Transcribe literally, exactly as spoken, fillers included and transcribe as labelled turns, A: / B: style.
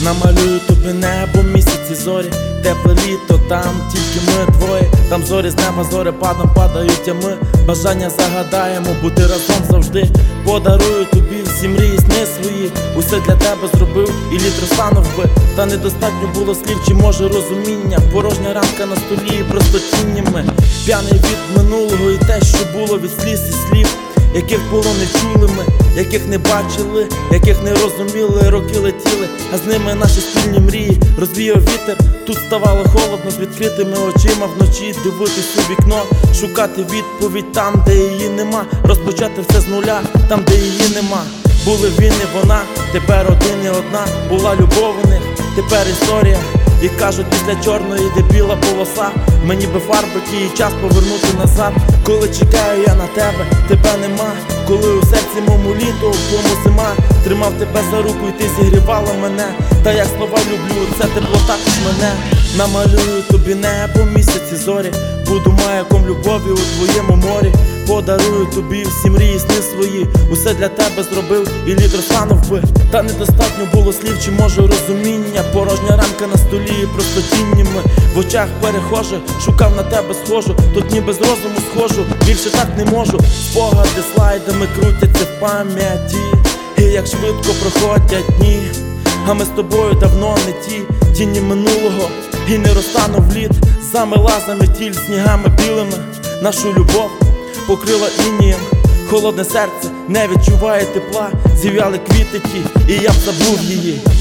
A: Намалюю тобі небо, місяці, зорі, тепле літо, там тільки ми двоє. Там зорі з неба, зорепадом падають, а ми бажання загадаємо бути разом завжди. Подарую тобі всі мрії, сни свої, усе для тебе зробив і літ розтанув би. Та недостатньо було слів, чи може розуміння. Порожня рамка на столі, просто тінями. П'яний від минулого і те, що було від сліз і слів, яких було не чули ми, яких не бачили, яких не розуміли. Роки летіли, а з ними наші спільні мрії. Розвіяв вітер, тут ставало холодно. З відкритими очима вночі дивитись у вікно, шукати відповідь там, де її нема. Розпочати все з нуля, там, де її нема. Були він і вона, тепер один і одна. Була любов у них, тепер історія. І кажуть, після чорної йде біла полоса. Мені би фарби ті, час повернути назад. Коли чекаю я на тебе, тебе нема. Коли у серці моєму літо, у твоєму зима. Тримав тебе за руку і ти зігрівала мене. Та як слова люблю, це тепло також мене. Намалюю тобі небо, місяці, зорі, буду маяком любові у твоєму морі. Подарую тобі всі мрії, сни свої, усе для тебе зробив і літ розтанув би. Та недостатньо було слів, чи може розуміння. Порожня рамка на столі, просто тінями в очах перехоже. Шукав на тебе схожу, тут ніби з розуму схожу. Більше так не можу, спогади слайдами крутяться в пам'яті. І як швидко проходять дні, а ми з тобою давно не ті. Тіні минулого і не розтанув літ. Замила заметіль снігами білими. Нашу любов покрила інієм. Холодне серце не відчуває тепла. Зів'яли квіти ті, і я б забув її.